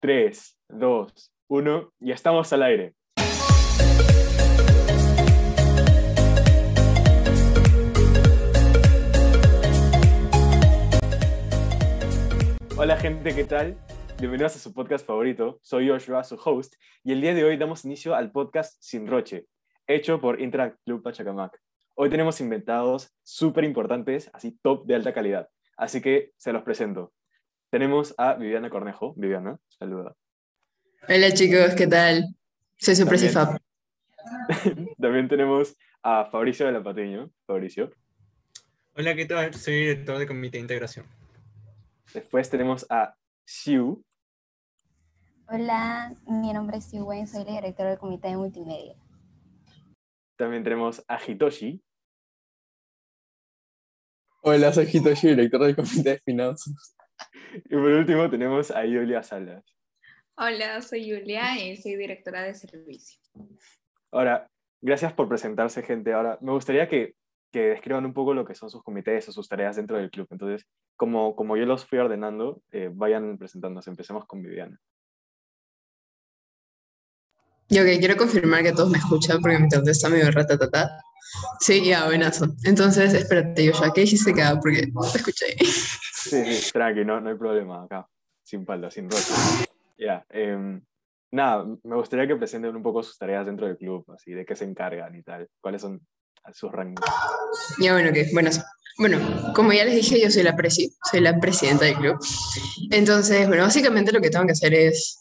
3, 2, 1, y estamos al aire. Hola gente, ¿qué tal? Bienvenidos a su podcast favorito. Soy Joshua, su host, y el día de hoy damos inicio al podcast Sin Roche, hecho por Interact Club Pachacamac. Hoy tenemos invitados súper importantes, así top de alta calidad, así que se los presento. Tenemos a Viviana Cornejo. Viviana, saluda. Hola chicos, ¿qué tal? Soy su También, Fab. también tenemos a Fabricio de la Patiño. Fabricio. Hola, ¿qué tal? Soy director de Comité de Integración. Después tenemos a Xiu. Hola, mi nombre es Xiu Wen, soy la directora del Comité de Multimedia. También tenemos a Hitoshi. Hola, soy Hitoshi, director del Comité de Finanzas. Y por último tenemos a Julia Salas. Hola, soy Julia y soy directora de servicio. Ahora, gracias por presentarse, gente. Ahora, me gustaría que describan un poco lo que son sus comités o sus tareas dentro del club. Entonces, como yo los fui ordenando, vayan presentándose. Empecemos con Viviana. Yo que quiero confirmar que todos me escuchan porque mi tonto está medio ratatata. Sí, ya, buenazo. Entonces, espérate, Joshua, ¿qué dijiste acá? Porque no te escuché. Sí, tranqui, no hay problema acá. Sin falda, sin roche. Ya, nada, me gustaría que presenten un poco sus tareas dentro del club, así, de qué se encargan y tal. ¿Cuáles son sus rangos? Ya, bueno, ¿qué? Buenazo. Bueno, como ya les dije, yo soy soy la presidenta del club. Entonces, bueno, básicamente lo que tengo que hacer es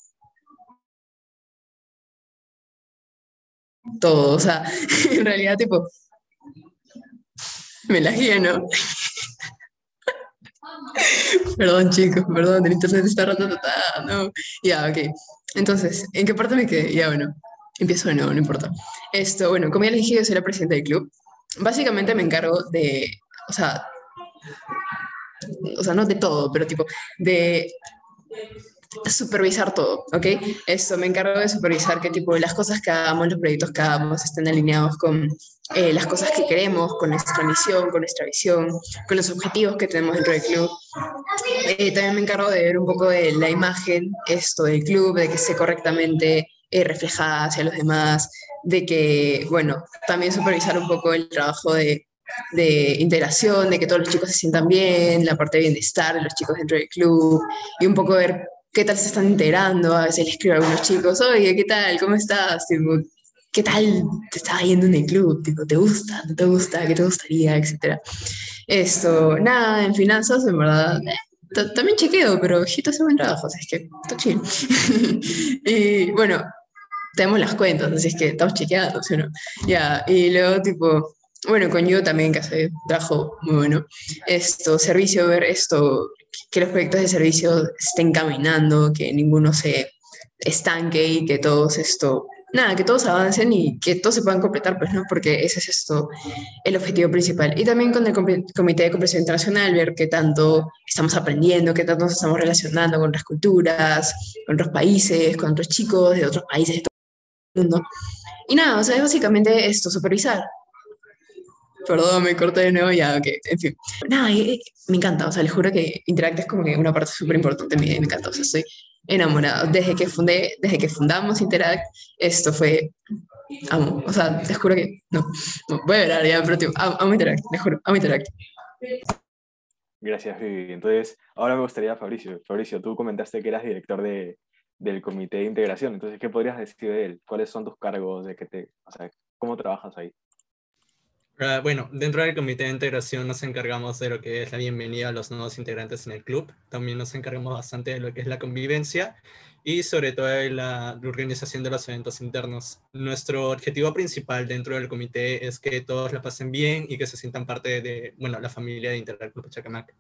todo, o sea, en realidad, tipo, me la guía, ¿no? Perdón, chicos, perdón, el internet está ratatata, no. Ya, ok. Entonces, ¿en qué parte me quedé? Ya, bueno, empiezo de nuevo, no importa. Esto, bueno, como ya les dije, yo soy la presidenta del club. Básicamente me encargo de, o sea, no de todo, pero tipo, de supervisar todo, ¿ok? Esto, me encargo de supervisar que tipo las cosas que hagamos, los proyectos que hagamos estén alineados con las cosas que queremos, con nuestra misión, con nuestra visión, con los objetivos que tenemos dentro del club. También me encargo de ver un poco de la imagen, esto del club, de que esté correctamente reflejada hacia los demás, de que, bueno, también supervisar un poco el trabajo de integración, de que todos los chicos se sientan bien, la parte de bienestar de los chicos dentro del club, y un poco ver qué tal se están integrando. A veces les escribo a algunos chicos, oye, ¿qué tal? ¿Cómo estás? Tipo, ¿qué tal te está yendo en el club? Tipo, ¿te gusta? ¿No te gusta? ¿Qué te gustaría? Etcétera. Esto, nada, en finanzas, en verdad, también chequeo, pero Jito hace buen trabajo, así es que está chill. Y bueno, tenemos las cuentas, así es que estamos chequeados, ¿sí o no? Ya, y luego, tipo, bueno, con yo también, que hace trabajo muy bueno. Esto, servicio, ver esto, que los proyectos de servicio estén caminando, que ninguno se estanque y que todos esto, nada, que todos avancen y que todos se puedan completar, pues, ¿no? Porque ese es esto, el objetivo principal. Y también con el Comité de Cooperación Internacional, ver qué tanto estamos aprendiendo, qué tanto nos estamos relacionando con otras culturas, con otros países, con otros chicos de otros países de todo el mundo. Y nada, o sea, es básicamente esto, supervisar. Perdón, me corté de nuevo, ya, ok, en fin. Nada, me encanta, o sea, les juro que Interact es como que una parte súper importante de mi vida, me encanta, o sea, estoy enamorada. Desde que fundamos Interact, esto fue, amo, o sea, les juro que, no voy a llorar ya, pero tío, amo Interact, les juro, amo Interact. Gracias, Vivi. Entonces, ahora me gustaría, Fabricio. Fabricio, tú comentaste que eras director del Comité de Integración. Entonces, ¿qué podrías decir de él? ¿Cuáles son tus cargos? O sea, ¿cómo trabajas ahí? Bueno, dentro del Comité de Integración nos encargamos de lo que es la bienvenida a los nuevos integrantes en el club. También nos encargamos bastante de lo que es la convivencia y sobre todo de la organización de los eventos internos. Nuestro objetivo principal dentro del comité es que todos la pasen bien y que se sientan parte de, bueno, la familia de Interact Club Pachacamac.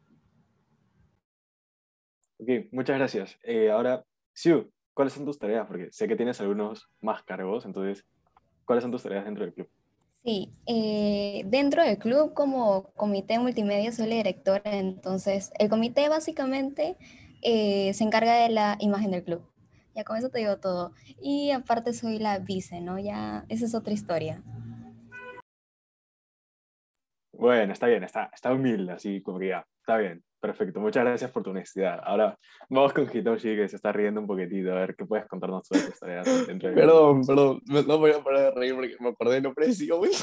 Ok, muchas gracias. Ahora, Siu, ¿cuáles son tus tareas? Porque sé que tienes algunos más cargos, entonces, ¿cuáles son tus tareas dentro del club? Sí, dentro del club como comité multimedia soy la directora, entonces el comité básicamente se encarga de la imagen del club. Ya con eso te digo todo. Y aparte soy la vice, ¿no? Ya, esa es otra historia. Bueno, está bien, está humilde, así como que ya, está bien. Perfecto, muchas gracias por tu honestidad. Ahora vamos con Hitoshi, que se está riendo un poquitito, a ver qué puedes contarnos sobre tus tareas dentro del grupo. Perdón, no voy a parar de reír porque me acordé de lo preciso, güey.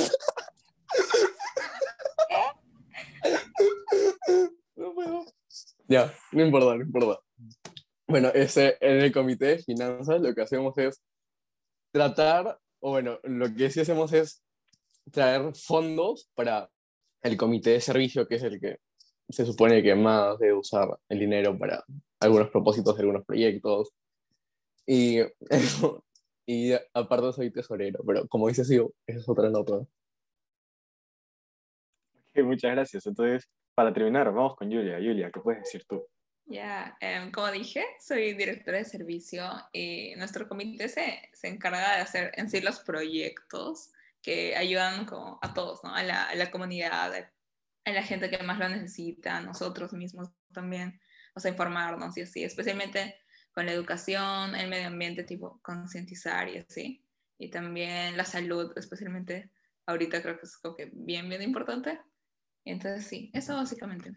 No puedo. Ya, no importa. Bueno, en el comité de finanzas lo que hacemos es tratar, o bueno, lo que sí hacemos es traer fondos para el comité de servicio, que es el que se supone que más debe usar el dinero para algunos propósitos de algunos proyectos. Y, y aparte soy tesorero, pero como dice Sio, esa es otra nota. Ok, muchas gracias. Entonces, para terminar, vamos con Julia. Julia, ¿qué puedes decir tú? Ya, como dije, soy directora de servicio y nuestro comité se encarga de hacer en sí los proyectos que ayudan como a todos, ¿no? A la comunidad, a la gente que más lo necesita, a nosotros mismos también, o sea, informarnos y así, especialmente con la educación, el medio ambiente, tipo concientizar y así, y también la salud, especialmente ahorita creo que es como que bien importante. Entonces sí, eso básicamente.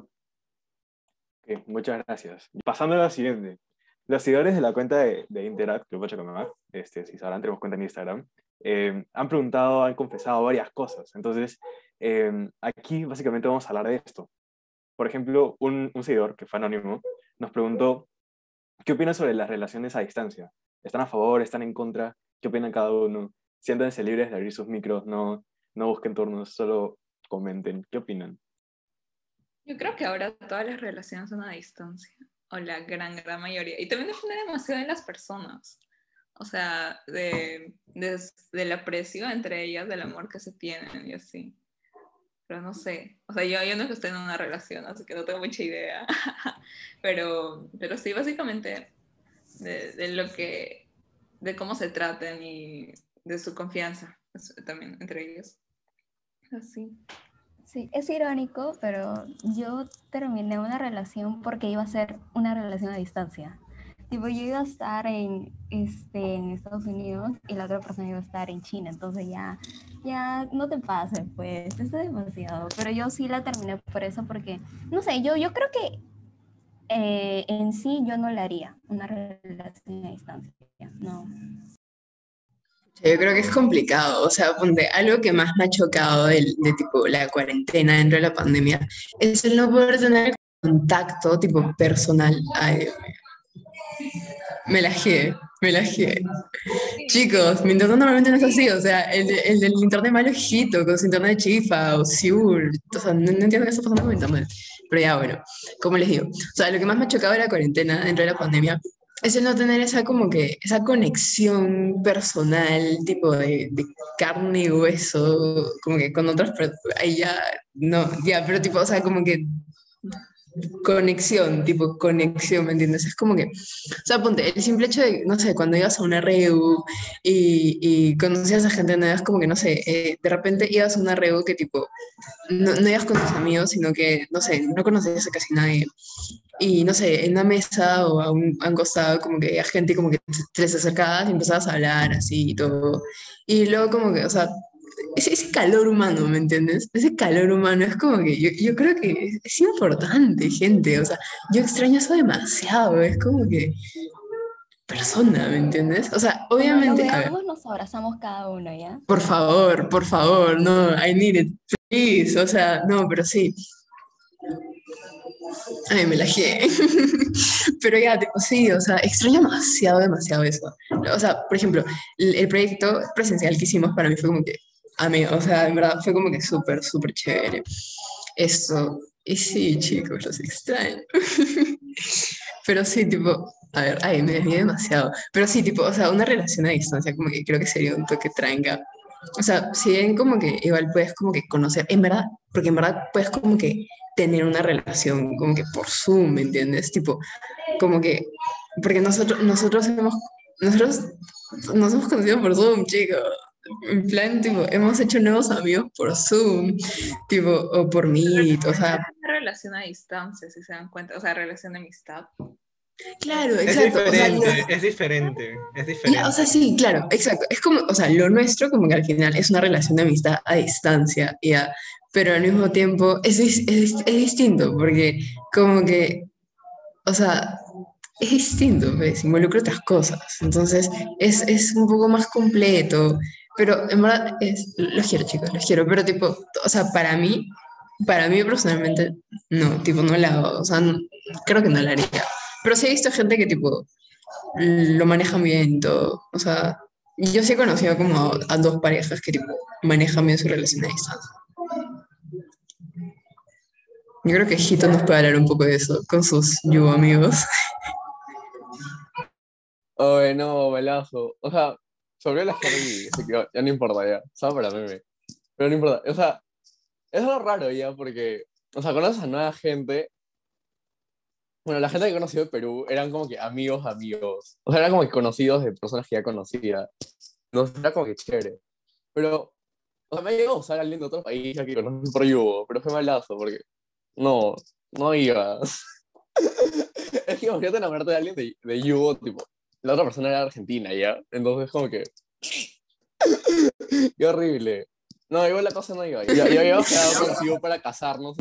Ok, muchas gracias. Pasando a la siguiente. Los seguidores de la cuenta de Interact, Club Pachacamac, si sabrán, tenemos cuenta en Instagram, han preguntado, han confesado varias cosas. Entonces, aquí básicamente vamos a hablar de esto. Por ejemplo, un seguidor, que fue anónimo, nos preguntó, ¿qué opinan sobre las relaciones a distancia? ¿Están a favor? ¿Están en contra? ¿Qué opinan cada uno? Siéntanse libres de abrir sus micros, no busquen turnos, solo comenten. ¿Qué opinan? Yo creo que ahora todas las relaciones son a distancia, o la gran mayoría. Y también depende demasiado de las personas, o sea, del aprecio entre ellas, del amor que se tienen y así. Pero no sé, o sea, yo no estoy en una relación, así que no tengo mucha idea. pero sí, básicamente, de cómo se traten y de su confianza también entre ellos. Así. Sí, es irónico, pero yo terminé una relación porque iba a ser una relación a distancia. Tipo, yo iba a estar en Estados Unidos y la otra persona iba a estar en China, entonces ya no te pases, pues, esto es demasiado. Pero yo sí la terminé por eso, porque, no sé, yo creo que en sí yo no la haría, una relación a distancia, no. Yo creo que es complicado, o sea, ponte, algo que más me ha chocado de tipo la cuarentena dentro de la pandemia es el no poder tener contacto tipo personal. Ay, me la gié. Chicos, mi internet normalmente no es así, o sea, el del internet malo es Hito, con su internet chifa o Siur, o sea, no entiendo qué está pasando con mi internet. Pero ya, bueno, como les digo, o sea, lo que más me ha chocado de la cuarentena dentro de la pandemia es el no tener esa como que, esa conexión personal, tipo de carne y hueso, como que con otras personas, ahí ya, no, ya, pero tipo, o sea, como que conexión, tipo conexión, ¿me entiendes? Es como que, o sea, ponte, el simple hecho de, no sé, cuando ibas a una REU y conocías a gente nueva, es como que, no sé, de repente ibas a una REU que tipo, no ibas con tus amigos, sino que, no sé, no conocías a casi nadie. Y, no sé, en una mesa o a un costado, como que había gente como que te les acercabas y empezabas a hablar así y todo. Y luego como que, o sea, ese calor humano, ¿me entiendes? Ese calor humano es como que yo creo que es importante, gente. O sea, yo extraño eso demasiado. Es como que persona, ¿me entiendes? O sea, Cuando nos obviamente, a ver, veamos nos abrazamos cada uno, ¿ya? por favor, no, I need it, please. O sea, no, pero sí. Ay, me la gié. Pero ya, tipo, sí, o sea, extraño demasiado eso. O sea, por ejemplo, el proyecto presencial que hicimos para mí fue como que, a mí, o sea, en verdad fue como que súper chévere. Eso, y sí, chicos, los extraño. Pero sí, tipo, a ver, ay, me desvié demasiado. Pero sí, tipo, o sea, una relación a distancia como que creo que sería un toque tranca. O sea, si bien como que igual puedes como que conocer, en verdad, porque en verdad puedes como que tener una relación como que por Zoom, ¿me entiendes? Tipo, como que, porque nosotros nos hemos conocido por Zoom, chicos. En plan, tipo, hemos hecho nuevos amigos por Zoom, tipo, o por Meet, o sea, Una relación a distancia, si se dan cuenta, o sea, relación de amistad. claro, Es exacto. O sea, diferente, es diferente, es o sea, diferente. sí, claro, exacto. Es como, o sea, lo nuestro como que al final es una relación de amistad a distancia, ya. pero al mismo tiempo es distinto, porque como que, o sea, es distinto, ¿ves? Involucra otras cosas, entonces es un poco más completo, pero en verdad los quiero, chicos, los quiero, pero tipo, o sea, para mí personalmente, no, tipo, no la hago, o sea, creo que no la haría, pero sí he visto gente que tipo lo manejan bien y todo, o sea, yo sí he conocido como a dos parejas que tipo manejan bien su relación a distancia. Yo creo que Hito nos puede hablar un poco de eso con sus Yu amigos. Oye, no, balazo. O sea, sobre la Harvey, así que ya no importa ya. Solo para meme. Pero no importa. O sea, es algo raro ya porque, o sea, conoces a nueva gente. Bueno, la gente que he conocido de Perú eran como que amigos, amigos. O sea, eran como que conocidos de personas que ya conocía. No sé, era como que chévere. Pero, o sea, me ha llegado a usar a alguien de otro país ya que conocí por Yugo, pero fue malazo porque no, no iba. Es que imagínate enamorarte de alguien de Yugo, tipo, la otra persona era argentina ya. Entonces, como que, qué horrible. No, igual la cosa no iba. Ya habíamos quedado consigo para casarnos.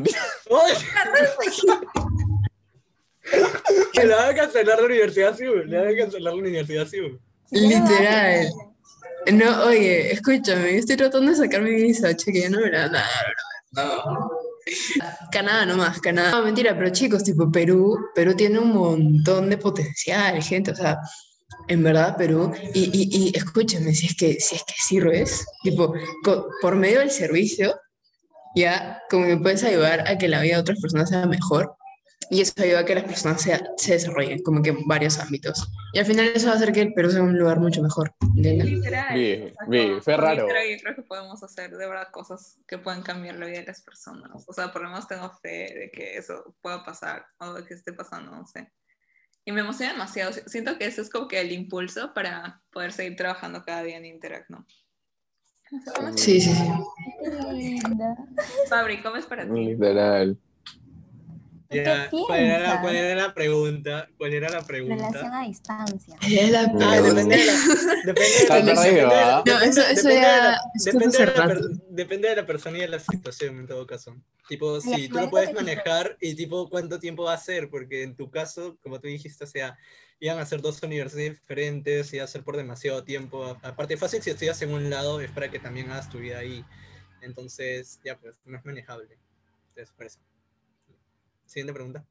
Le van a cancelar la universidad, sí, güey. Le van a cancelar la universidad, sí, güey. Literal. No, oye, escúchame, yo estoy tratando de sacar mi visa, che, que ya no me la dan. No. Canadá nomás, Canadá. No, mentira, pero chicos, tipo Perú tiene un montón de potencial, gente, o sea, en verdad Perú, y escúchame, si es que sirves, tipo, por medio del servicio, ya, como que puedes ayudar a que la vida de otras personas sea mejor, y eso ayuda a que las personas se desarrollen, como que en varios ámbitos. Y al final eso va a hacer que el Perú sea un lugar mucho mejor, ¿entiendes? Literal. O sea, Fue por raro. literal, yo creo que podemos hacer de verdad cosas que puedan cambiar la vida de las personas. O sea, por lo menos tengo fe de que eso pueda pasar o de que esté pasando, no sé. Y me emociona demasiado. Siento que eso es como que el impulso para poder seguir trabajando cada día en Interact, ¿no? No sé cómo es. Sí, sí, sí. Qué linda. Fabri, ¿cómo es para ti? Literal. Ya, ¿Qué ¿cuál piensas? era la pregunta? ¿Cuál era la Relación pregunta? a distancia. Es la Ah, depende de la, depende de Está la, perdido, ¿ah? No, eso ya estuvo hace rato. depende de la persona y de la situación en todo caso. Tipo, Ya, si tú lo puedes imagínate que manejar y tipo, ¿cuánto tiempo va a ser? Porque en tu caso, como tú dijiste, o sea, iban a ser dos universidades diferentes, iba a ser por demasiado tiempo. Aparte, fácil si estudias en un lado es para que también hagas tu vida ahí. Entonces, ya, pues, no es manejable. Entonces, por eso. Siguiente pregunta.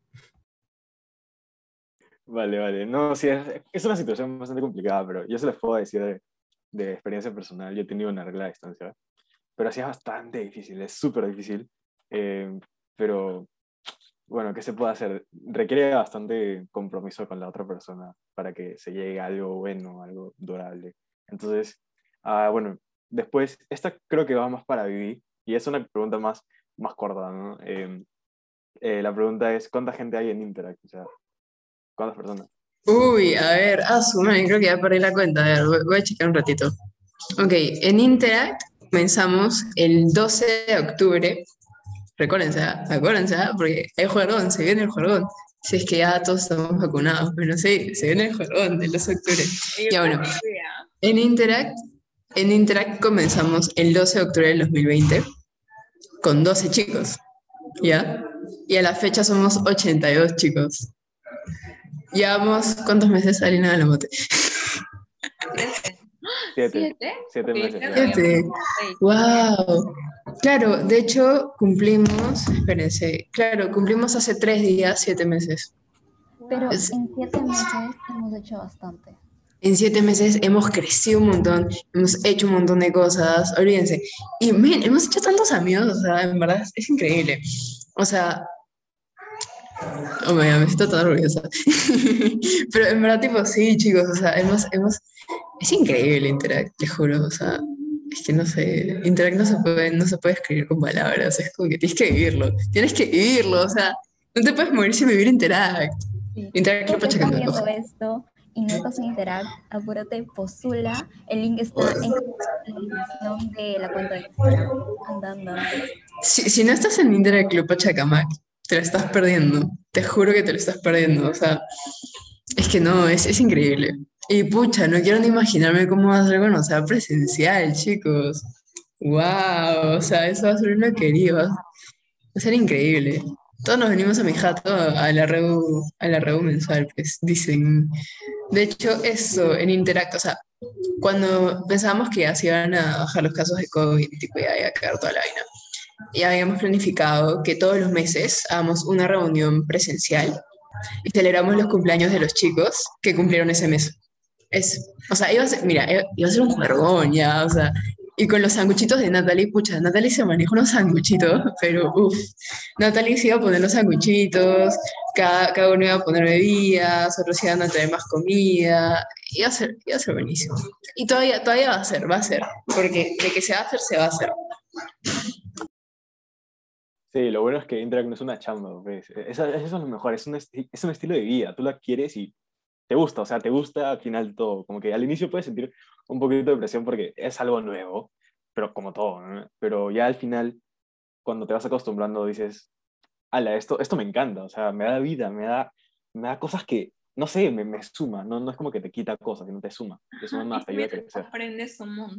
Vale, vale. No, sí, es una situación bastante complicada, pero yo se les puedo decir de experiencia personal. Yo he tenido una regla a distancia, pero sí es bastante difícil, es súper difícil. Pero bueno, ¿qué se puede hacer? Requiere bastante compromiso con la otra persona para que se llegue a algo bueno, algo durable. Entonces, bueno, después, esta creo que va más para Vivi, y es una pregunta más corta, ¿no? La pregunta es, ¿cuánta gente hay en Interact? O sea, ¿cuántas personas? Uy, a ver, su madre, creo que ya perdí la cuenta. A ver, voy a checar un ratito. Ok, en Interact comenzamos el 12 de octubre. Acuérdense, porque hay juegón, se viene el juegón. Si es que ya todos estamos vacunados, pero sí, se viene el juegón del 12 de octubre. Yo Ya bueno, también fui, ¿ah? en Interact comenzamos el 12 de octubre del 2020 con 12 chicos, ¿ya? Y a la fecha somos 82 chicos. Llevamos, ¿cuántos meses, Alina de la Mote? 7. 7. 7. 7 Porque meses. dijeron Ya. que habíamos 7. 6. ¡Wow! Claro, de hecho cumplimos, espérense, claro, cumplimos hace 3 días, 7 meses. pero Es- en 7 meses hemos hecho bastante. En 7 meses hemos crecido un montón, hemos hecho un montón de cosas, olvídense. Y men, hemos hecho tantos amigos, o sea, en verdad es increíble. O sea, oh my God, me siento tan orgullosa. Pero en verdad, tipo, sí, chicos, o sea, es increíble Interact, te juro, o sea, es que no sé, Interact no se puede escribir con palabras, es como que tienes que vivirlo, o sea, no te puedes morir sin vivir Interact. Sí. Interact Tú Club que estás Pachacamac, viendo ojo. esto y no estás en Interact, apúrate, postula. El link está en la descripción de la cuenta de Instagram. Anda, anda, anda. Si no estás en Interact Club Pachacamac, te lo estás perdiendo, te juro que te lo estás perdiendo, o sea, es que no, es increíble. Y pucha, no quiero ni imaginarme cómo va a ser cuando sea presencial, chicos. Wow, o sea, eso va a ser una querida, va a ser increíble. Todos nos venimos a mi jato a la reu mensual, pues dicen. De hecho, eso, en Interact, o sea, cuando pensábamos que ya se iban a bajar los casos de COVID, tipo, ya iba a quedar toda la vaina, ya habíamos planificado que todos los meses hagamos una reunión presencial y celebramos los cumpleaños de los chicos que cumplieron ese mes. O sea, iba a ser, mira, iba a ser un juergón ya, o sea, y con los sanguchitos de Natalie, pucha, Natalie se maneja unos sanguchitos, pero uff, Natalie se iba a poner los sanguchitos, cada uno iba a poner bebidas, otros iban a traer más comida, iba a ser buenísimo. Y todavía va a ser, porque de que se va a hacer, se va a hacer. Sí, lo bueno es que Interact no es una chamba, pues. Eso es lo mejor, es un estilo de vida, tú la quieres y te gusta, o sea, te gusta al final todo. Como que al inicio puedes sentir un poquito de presión porque es algo nuevo, pero como todo, ¿no? Pero ya al final, cuando te vas acostumbrando, dices, ala, esto me encanta, o sea, me da vida, me da cosas que, no sé, me suma, no es como que te quita cosas, sino te suma más, te ayuda a crecer. Aprendes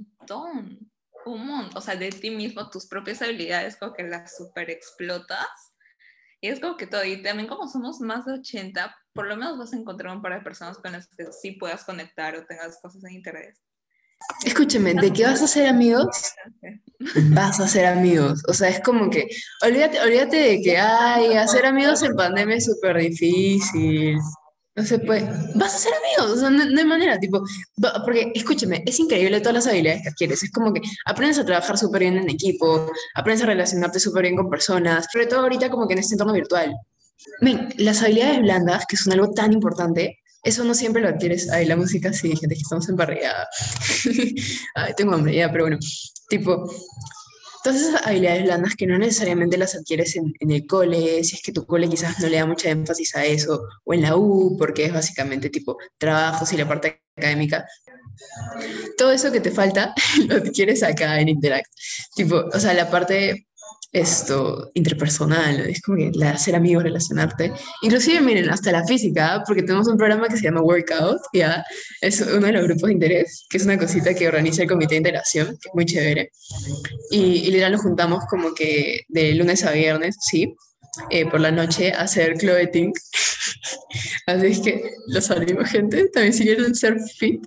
un montón, o sea, de ti mismo, tus propias habilidades, como que las super explotas. Y es como que todo, y también como somos más de 80, por lo menos vas a encontrar un par de personas con las que sí puedas conectar o tengas cosas en interés. Escúchame, ¿de qué vas a ser amigos? Vas a ser amigos. O sea, es como que, olvídate de que, ay, hacer amigos en pandemia es súper difícil. No se puede. Vas a ser amigos, o sea, no hay manera, tipo, porque escúchame, es increíble todas las habilidades que adquieres. Es como que aprendes a trabajar súper bien en equipo, aprendes a relacionarte súper bien con personas, sobre todo ahorita como que en este entorno virtual. Men, las habilidades blandas, que son algo tan importante, eso no siempre lo adquieres. Ay, la música sí, gente, que estamos en parrilla. Ay, tengo hambre, ya, pero bueno. Tipo, todas esas habilidades blandas que no necesariamente las adquieres en el cole, si es que tu cole quizás no le da mucha énfasis a eso, o en la U, porque es básicamente tipo trabajos y la parte académica. Todo eso que te falta lo adquieres acá en Interact. Tipo, o sea, la parte interpersonal, es como que la de hacer amigos, relacionarte. Inclusive, miren, hasta la física, ¿ah? Porque tenemos un programa que se llama Workout, ya, es uno de los grupos de interés, que es una cosita que organiza el comité de integración, que es muy chévere. Y literal nos juntamos como que de lunes a viernes, sí, por la noche a hacer clothing. Así es que los salimos, gente, también si quieren ser fit.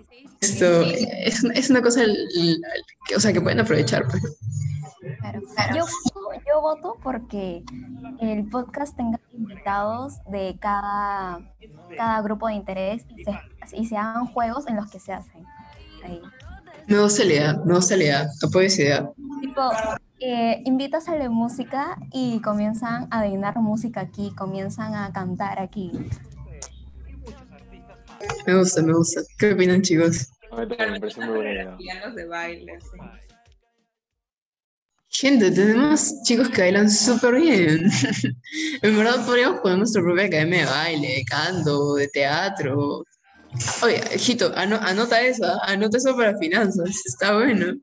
Es una cosa, o sea, que pueden aprovechar, pues. Claro. Yo voto porque el podcast tenga invitados de cada grupo de interés y se hagan juegos en los que se hacen. Ahí. Me gusta la idea, apoyo esa idea. Tipo, invitas a la música y comienzan a adivinar música aquí, comienzan a cantar aquí. Me gusta. ¿Qué opinan, chicos? A mí también me parece muy buena idea. Pianos de baile, sí. Gente, tenemos chicos que bailan súper bien. En verdad podríamos poner nuestra propia academia de baile, de canto, de teatro. Oye, hijito, anota eso, ¿ah? Anota eso para finanzas, está bueno.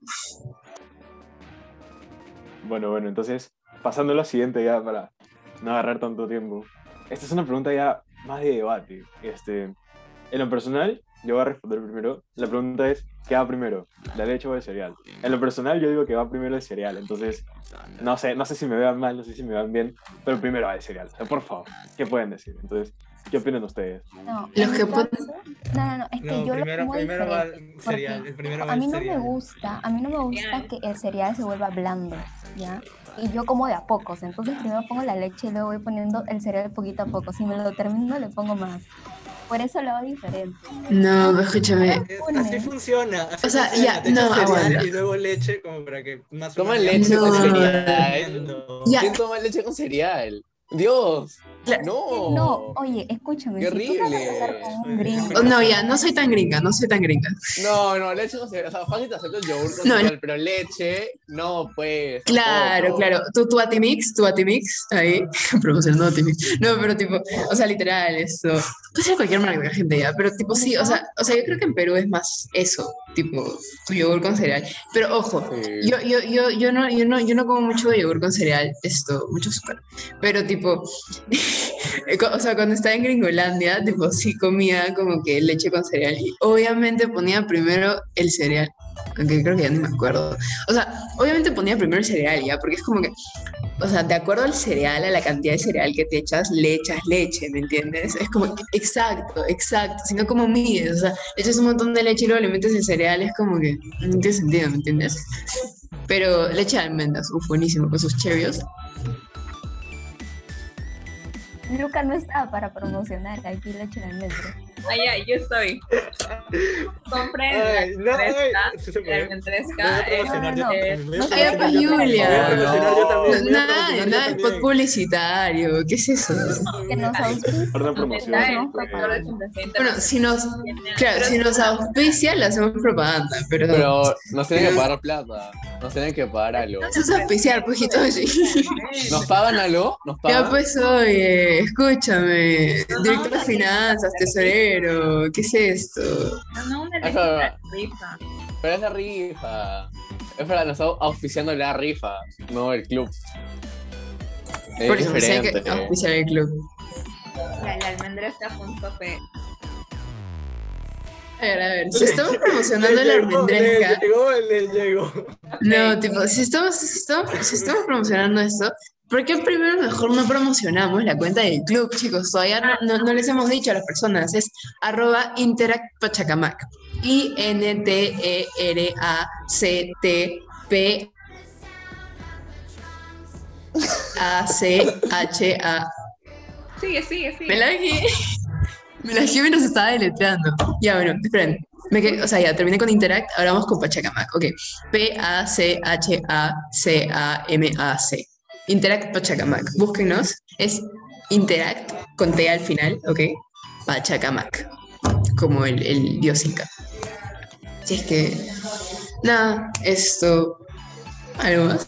Bueno, entonces, pasando a lo siguiente ya para no agarrar tanto tiempo. Esta es una pregunta ya más de debate. En lo personal, yo voy a responder primero. La pregunta es, ¿qué va primero? ¿La leche o el cereal? En lo personal, yo digo que va primero el cereal. Entonces, no sé si me vean mal, no sé si me vean bien, pero primero va el cereal. O sea, por favor, ¿qué pueden decir? Entonces, ¿qué opinan ustedes? No, Los que no, es que No, yo primero lo pongo va diferente, el cereal. porque El primero va a el mí no cereal. a mí no me gusta que el cereal se vuelva blando, ¿ya? Y yo como de a pocos, entonces primero pongo la leche y luego voy poniendo el cereal poquito a poco. Si me lo termino, le pongo más. Por eso lo hago diferente. No, escúchame. Así funciona. Así O sea, funciona. ya, Te echas no, cereal aguanta. y luego leche como para que más o Toman menos- leche con No. cereal. Ya. ¿Quién toma leche con cereal? Dios. Claro. No. No, oye, escúchame, Qué si tú te vas a casar horrible. con un gringo, Oh, no, ya, no soy tan gringa. No, leche con cereal. O sea, fácil te acepto el yogur con No, cereal, pero leche, no, pues. Claro, tampoco. claro. Tu Atimix, ahí, promocionando Atimix. No, pero tipo, o sea, literal, eso. Puede ser cualquier marca, gente ya, pero tipo, sí, o sea, yo creo que en Perú es más eso, tipo, tu yogur con cereal. Pero ojo, Sí. yo no como mucho yogur con cereal, mucho azúcar. Pero tipo, o sea, cuando estaba en Gringolandia, tipo, sí comía como que leche con cereal. Y obviamente ponía primero el cereal. Aunque creo que ya no me acuerdo. O sea, obviamente ponía primero el cereal, ¿ya? Porque es como que, o sea, de acuerdo al cereal, a la cantidad de cereal que te echas, le echas leche, ¿me entiendes? Es como, exacto, exacto. Si no, como mides, o sea, le echas un montón de leche y luego le metes el cereal, es como que no tiene sentido, ¿me entiendes? Pero leche de almendras, buenísimo, con sus Cheerios. Luca no estaba para promocionar aquí leche de almendra. Ay, ay, yo estoy. Compren Ay, no, la sí se la puede. almendresca. Voy a promocionar yo no, también. Voy a no, ¡Qué promocionar yo también. Julia! Voy a promocionar yo también. Voy a Nada, promocionar yo nada de spot también. publicitario, ¿qué es eso? que nos auspicia. Orden Que promoción, nos El hacemos pues. sector de propaganda. competencia Bueno, si nos, internacional. claro, Pero si nos no, auspicia, le hacemos propaganda, pero Pero nos tienen que pagar plata. Nos tienen que pagar algo. eso es auspiciar, pues, Hitoshi. ¿Nos pagan algo? ¿Nos Ya pagan? pues, oye, escúchame, no, director de una finanzas, rifa, tesorero, ¿qué es esto? no una Ajá. rifa. Pero es la rifa. Es para nos está auspiciando la rifa, no el club. Es Por eso sé que diferente. auspiciar el club. La almendresca.p. A ver, si estamos promocionando la almendresca, Les llegó. no, tipo, si estamos promocionando esto, ¿por qué primero mejor no promocionamos la cuenta del club, chicos? Todavía no les hemos dicho a las personas, es @interactpachacamac. INTERACTPACHA. Sigue. Me la dejé. Me la dejé mientras estaba deletreando. Ya, bueno, esperen. O sea, ya terminé con Interact, ahora vamos con Pachacamac. Ok. PACHACAMAC. Interact Pachacamac. Búsquenos. Es Interact con T al final, ok. Pachacamac. Como el dios inca. Si es que. Nada, esto. ¿Algo más?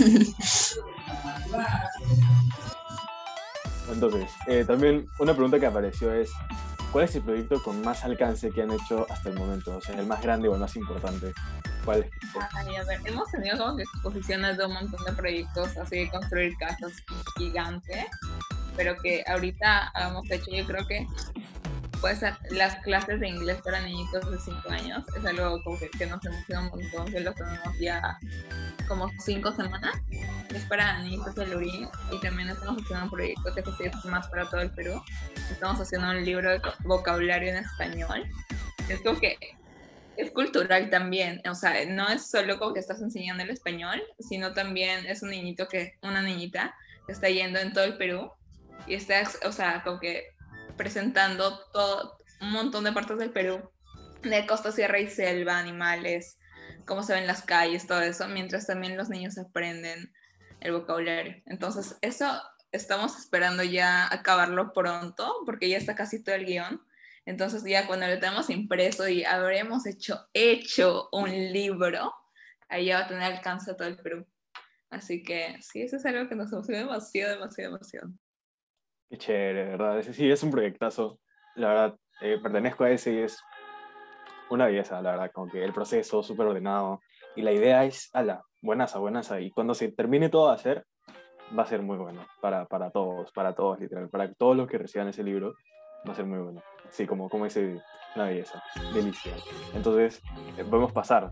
Entonces, también una pregunta que apareció es, ¿cuál es el proyecto con más alcance que han hecho hasta el momento? O sea, el más grande o el más importante. ¿Cuál es? Ay, a ver, hemos tenido como que exposiciones de un montón de proyectos así de construir casas gigantes, pero que ahorita hemos hecho, yo creo que pues las clases de inglés para niñitos de 5 años es algo como que nos emociona un montón, que lo tenemos ya como 5 semanas. Es para niñitos de Lurín y también estamos haciendo un proyecto que es más para todo el Perú. Estamos haciendo un libro de vocabulario en español. Es como que es cultural también, o sea, no es solo como que estás enseñando el español, sino también es una niñita que está yendo en todo el Perú y está, o sea, como que presentando todo, un montón de partes del Perú, de costa, sierra y selva, animales, cómo se ven las calles, todo eso, mientras también los niños aprenden el vocabulario. Entonces, eso estamos esperando ya acabarlo pronto, porque ya está casi todo el guión. Entonces, ya cuando lo tenemos impreso y habremos hecho un libro, ahí ya va a tener alcance a todo el Perú. Así que sí, eso es algo que nos emociona demasiado. Qué chévere, ¿verdad? Ese sí es un proyectazo. La verdad, pertenezco a ese y es una belleza, la verdad. Como que el proceso súper ordenado. Y la idea es, buenaza. Y cuando se termine todo de hacer, va a ser muy bueno para todos, literal. Para todos los que reciban ese libro, va a ser muy bueno. Sí, como ese, una belleza, delicia. Entonces, podemos pasar.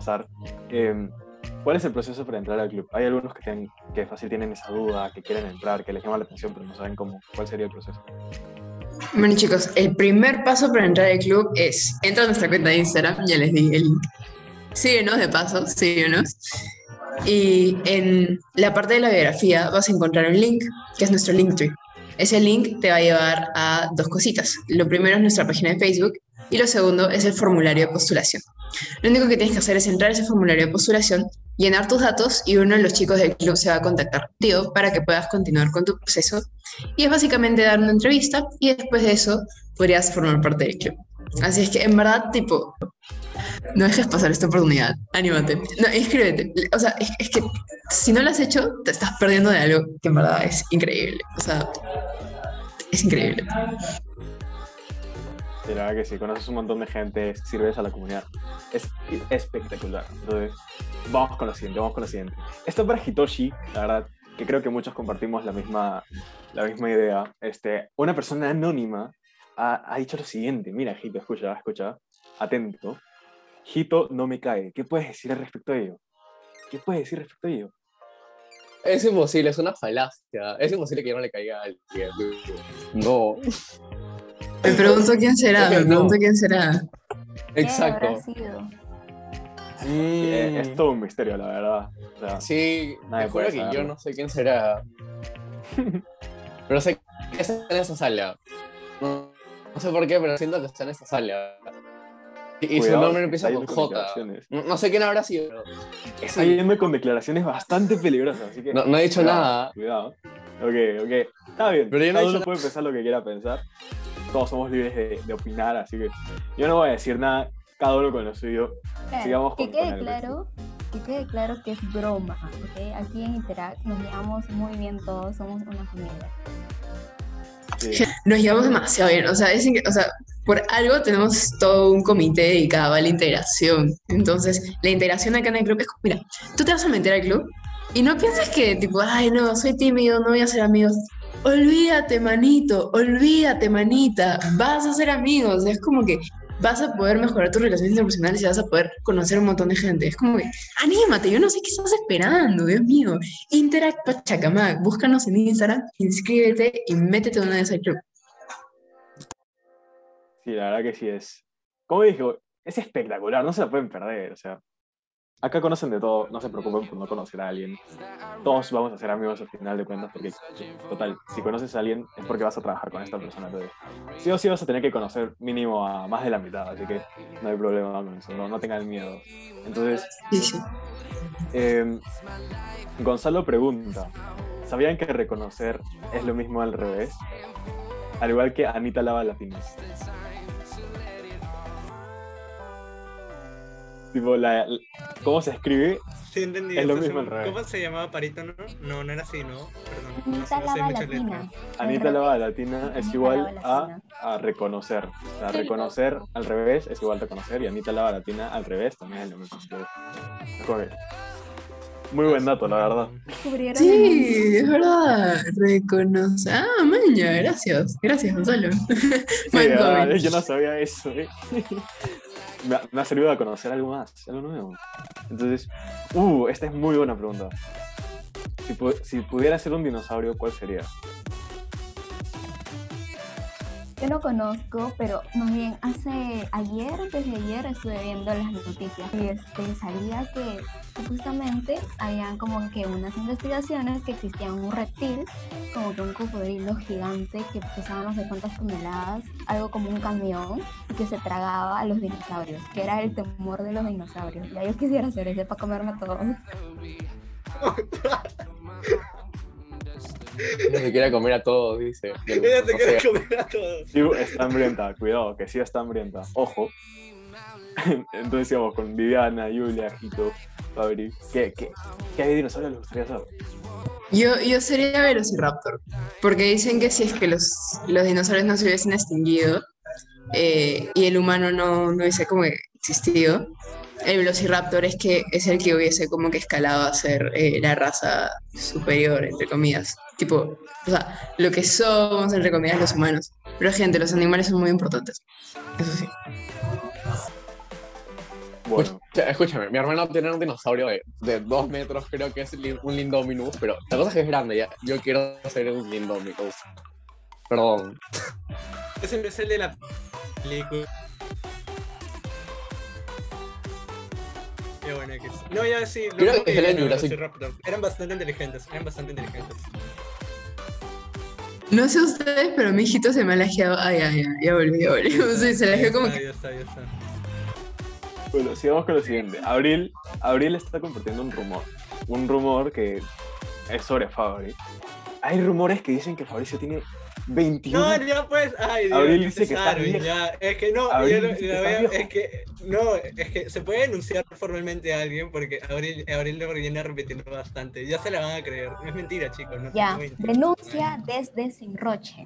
¿Cuál es el proceso para entrar al club? Hay algunos que fácil tienen esa duda, que quieren entrar, que les llama la atención, pero no saben cuál sería el proceso. Bueno, chicos, el primer paso para entrar al club es entra a nuestra cuenta de Instagram, ya les di el link. Síguenos de paso, síguenos. Y en la parte de la biografía vas a encontrar un link, que es nuestro Linktree. Ese link te va a llevar a 2 cositas. Lo primero es nuestra página de Facebook y lo segundo es el formulario de postulación. Lo único que tienes que hacer es entrar a ese formulario de postulación, llenar tus datos y uno de los chicos del club se va a contactar contigo para que puedas continuar con tu proceso. Y es básicamente dar una entrevista y después de eso podrías formar parte del club. Así es que en verdad, tipo, no dejes pasar esta oportunidad. Anímate. No, inscríbete. O sea, es que si no lo has hecho, te estás perdiendo de algo que en verdad es increíble. O sea, es increíble. Sí, la verdad que sí, conoces un montón de gente, sirves a la comunidad. Es espectacular. Entonces, vamos con lo siguiente. Esto para Hitoshi, la verdad, que creo que muchos compartimos la misma idea. Una persona anónima ha dicho lo siguiente. Mira, Hito, escucha, atento. Hito no me cae. ¿Qué puedes decir al respecto de ello? ¿Qué puedes decir respecto a ello? Es imposible, es una falacia. Es imposible que yo no le caiga a alguien. No. Me pregunto quién será, me No. pregunto quién será. ¿Qué Exacto. habrá sido? Es todo un misterio, la verdad. O sea, Sí, nadie te juro puede que yo saberlo. no sé quién será. Pero sé que está en esa sala. No sé por qué, pero siento que está en esa sala. Y su Cuidado, nombre está empieza con yendo con J. declaraciones. No sé quién habrá sido, pero Está sí. yendo con declaraciones bastante peligrosas, así que... No he dicho cuidado, nada. Cuidado. Ok. Está bien. Pero yo no Cada he uno dicho puede pensar lo que quiera pensar. Todos somos libres de opinar, así que yo no voy a decir nada. Cada uno con lo suyo. Claro, Sigamos que con quede el claro, que quede claro que es broma, ¿ok? Aquí en Interact nos llevamos muy bien todos, somos una familia. Sí. Nos llevamos demasiado bien, o sea, o sea, por algo tenemos todo un comité dedicado a la integración. Entonces, la integración acá en el club es como, mira, tú te vas a meter al club y no pienses que, tipo, ay, no, soy tímido, no voy a ser amigos. Olvídate, manito, olvídate, manita, vas a ser amigos. Es como que vas a poder mejorar tus relaciones interpersonales y vas a poder conocer un montón de gente. Es como que, anímate, yo no sé qué estás esperando, Dios mío. Interact Pachacamac, búscanos en Instagram, inscríbete y métete una vez al club. Sí, la verdad que sí es. Como dije, es espectacular, no se la pueden perder. O sea, acá conocen de todo, no se preocupen por no conocer a alguien. Todos vamos a ser amigos al final de cuentas, porque, total, si conoces a alguien es porque vas a trabajar con esta persona. Entonces, sí o sí vas a tener que conocer mínimo a más de la mitad, así que no hay problema con eso, no tengan miedo. Entonces, Sí, sí. Gonzalo pregunta: ¿sabían que reconocer es lo mismo al revés? Al igual que Anita Lava Latina. Tipo, ¿cómo se escribe? Sí, entendí. Es lo Entonces, mismo al revés. ¿cómo se llamaba Parítono? No, no era así, ¿no? Perdón. No Anita sé Lava mucho Latina. letra. Anita Al Lava revés, Latina es Anita igual Lava Latina. a reconocer. O sea, reconocer al revés es igual a reconocer, y Anita Lava Latina al revés también es lo mismo. Entonces, es como que muy buen dato, la verdad. Descubrieron el Sí, es verdad. Reconoce. Ah, maña, gracias. Gracias, Gonzalo. Sí, Buen de verdad, comment. yo no sabía eso. Me ha servido a conocer algo más, algo nuevo. Entonces, esta es muy buena pregunta. Si pudiera ser un dinosaurio, ¿cuál sería? Yo no conozco, pero más bien antes de ayer estuve viendo las noticias y salía que supuestamente habían como que unas investigaciones que existía un reptil, como que un cocodrilo gigante que pesaba no sé cuántas toneladas, algo como un camión, y que se tragaba a los dinosaurios, que era el temor de los dinosaurios. Ya yo quisiera hacer ese para comerme a todos. No se quiere comer a todos, dice. Ella se O quiere sea, comer a todos. Sí, está hambrienta, cuidado, que sí está hambrienta. Ojo. Entonces íbamos con Viviana, Julia, Jito, Fabri. ¿Qué dinosaurio les gustaría ser? Yo sería Velociraptor, porque dicen que si es que los dinosaurios no se hubiesen extinguido y el humano no hubiese como existido, el Velociraptor es el que hubiese como que escalado a ser la raza superior, entre comillas. Tipo, o sea, lo que somos, entre comillas, los humanos. Pero gente, los animales son muy importantes. Eso sí. Bueno, escúchame, mi hermano tiene un dinosaurio de 2 metros, creo que es un Lindominus, pero la cosa es que es grande ya. Yo quiero ser un Lindominus. Perdón. Ese es el de la película. Qué bueno que es. No, ya sí. Creo que es el de los Jurassic. Velociraptor. Eran bastante inteligentes. No sé ustedes, pero mi hijito se me ha lajeado. Ay, ya volví. Sí, se lajeó como que. Ya está. bueno, sigamos con lo siguiente. Abril está compartiendo un rumor que es sobre Fabri. Hay rumores que dicen que Fabricio tiene 21 No, ya pues, ay Dios, Abril dice que está empezaron, viejo. ya. Es que no, Abril yo dice que la está veo, viejo. es que se puede denunciar formalmente a alguien porque Abril lo viene repitiendo bastante, ya se la van a creer, no es mentira chicos, no Ya, es mentira. denuncia desde Sinroche.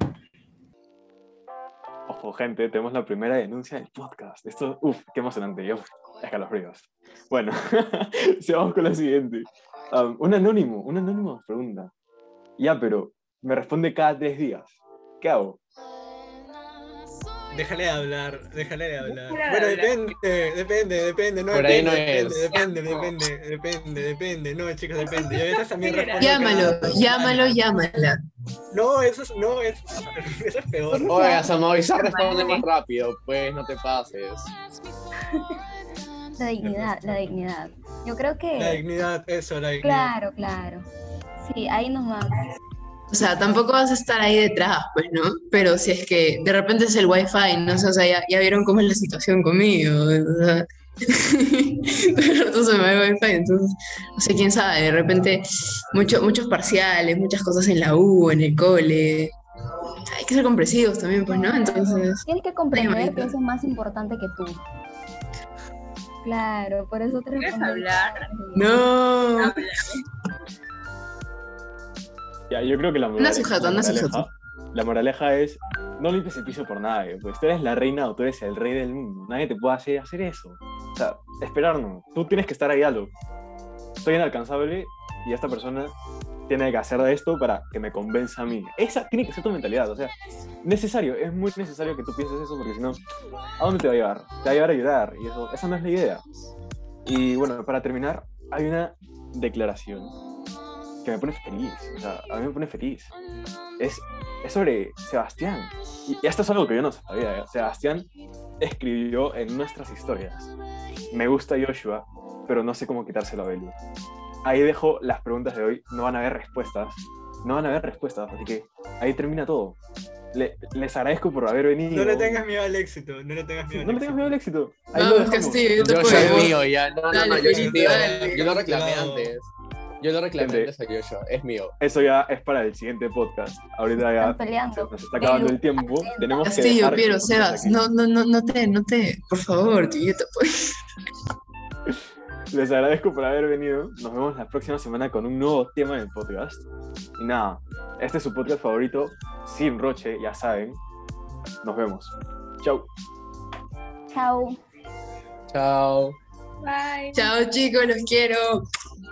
Ojo, gente, tenemos la primera denuncia del podcast. Esto, qué emocionante. Yo, escalofríos. Bueno, sigamos con la siguiente. Un anónimo nos pregunta. Ya, pero me responde cada 3 días. ¿Qué hago? Déjale de hablar. Déjale de Bueno, hablar. depende, no Por ahí depende, no es. depende, no, chicos, depende. Y a veces también respondo cada Llámalo, semana. llámala. No, eso es peor. Oiga, Samovisa responde más rápido, pues no te pases. La dignidad. Yo creo La que... dignidad, eso, la dignidad. Claro. Sí, ahí nomás. O sea, tampoco vas a estar ahí detrás, pues, ¿no? Pero si es que de repente es el wifi, ¿no? O sea, ya vieron cómo es la situación conmigo. O sea, de rato se me va el wifi, entonces, no sé, quién sabe, de repente muchos parciales, muchas cosas en la U, en el cole. Hay que ser comprensivos también, pues, ¿no? Entonces, Tienes que ay, comprender bonito. que eso es más importante que tú. Claro, por eso te ¿Quieres respondo. hablar? No. Háblame. Ya, yo creo que Anda sujeto. la moraleja es, no limpies el piso por nadie, pues tú eres la reina o tú eres el rey del mundo, nadie te puede hacer eso. O sea, esperarnos, tú tienes que estar ahí algo. Soy inalcanzable y esta persona tiene que hacer de esto para que me convenza a mí. Esa tiene que ser tu mentalidad, o sea, es muy necesario que tú pienses eso porque si no, ¿a dónde te va a llevar? Te va a llevar a ayudar y esa no es la idea. Y bueno, para terminar, hay una declaración que me pone feliz, o sea, a mí me pone feliz. Es sobre Sebastián. Y esto es algo que yo no sabía, ¿eh? Sebastián escribió en nuestras historias: me gusta Joshua, pero no sé cómo quitárselo a Belu. Ahí dejo las preguntas de hoy, no van a haber respuestas, así que ahí termina todo. Les agradezco por haber venido. No le tengas miedo al éxito, No le tengas miedo al éxito. Ahí lo Vamos, dejamos. Castillo, yo te Yo puedo. soy mío ya. No, Dale, yo soy Felipe, mío. dale. Yo lo reclamé Claro. antes. Yo lo reclamé Gente. antes a Joshua. Es mío. Eso ya es para el siguiente podcast. Ahorita ya Están peleando. se nos está acabando el tiempo. Belu, Tenemos que Castillo, dejar Piero, el podcast Sebas, aquí. no te, por favor, tío, yo te puedo. Les agradezco por haber venido. Nos vemos la próxima semana con un nuevo tema en el podcast. Y nada, este es su podcast favorito, Sin Roche, ya saben. Nos vemos. Chau. Chao. Chao. Bye. Chao, chicos, los quiero.